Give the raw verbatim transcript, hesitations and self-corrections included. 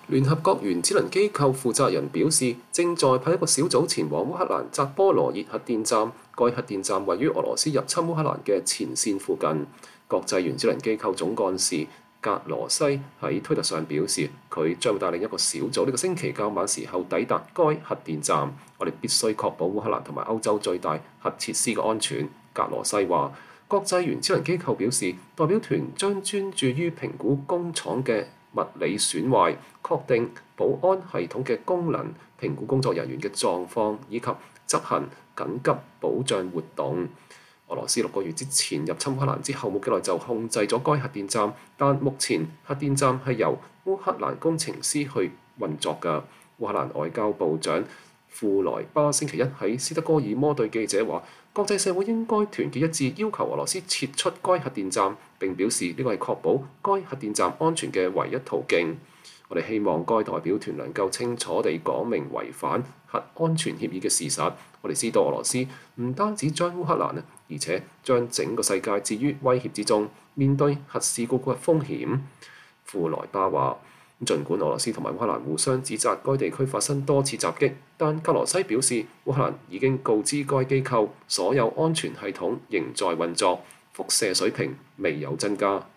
聯合國原子能機構負責人表示，正在派一個小組前往烏克蘭扎波羅熱核電站。該核電站位於俄羅斯入侵烏克蘭嘅前線附近。國際原子能機構總幹事格羅西喺推特上表示，佢將會帶領一個小組呢個星期較晚時候抵達該核電站。我哋必須確保烏克蘭同埋歐洲最大核設施嘅安全。格羅西話，國際原子能機構表示，代表團將專注於評估工廠嘅物理損壞，確定保安系統嘅功能，評估工作人員嘅狀況，以及執行緊急保障活動。俄羅斯六個月之前入侵烏克蘭之後冇幾耐就控制咗該核電站，但目前核電站係由烏克蘭工程師去運作㗎。烏克蘭外交部長庫萊巴星期一喺斯德哥爾摩對記者話，國際社會應該團結一致，要求俄羅斯撤出該核電站，並表示呢個係確保該核電站安全嘅唯一途徑。我哋希望該代表團能夠清楚地講明違反核安全協議嘅事實。我哋知道俄羅斯唔單止將烏克蘭啊，而且將整個世界置於威脅之中，面對核事故嘅風險。庫萊巴話，儘管俄羅斯同埋烏克蘭互相指責該地區發生多次襲擊，但格羅西表示，烏克蘭已經告知該機構所有安全系統仍在運作，輻射水平未有增加。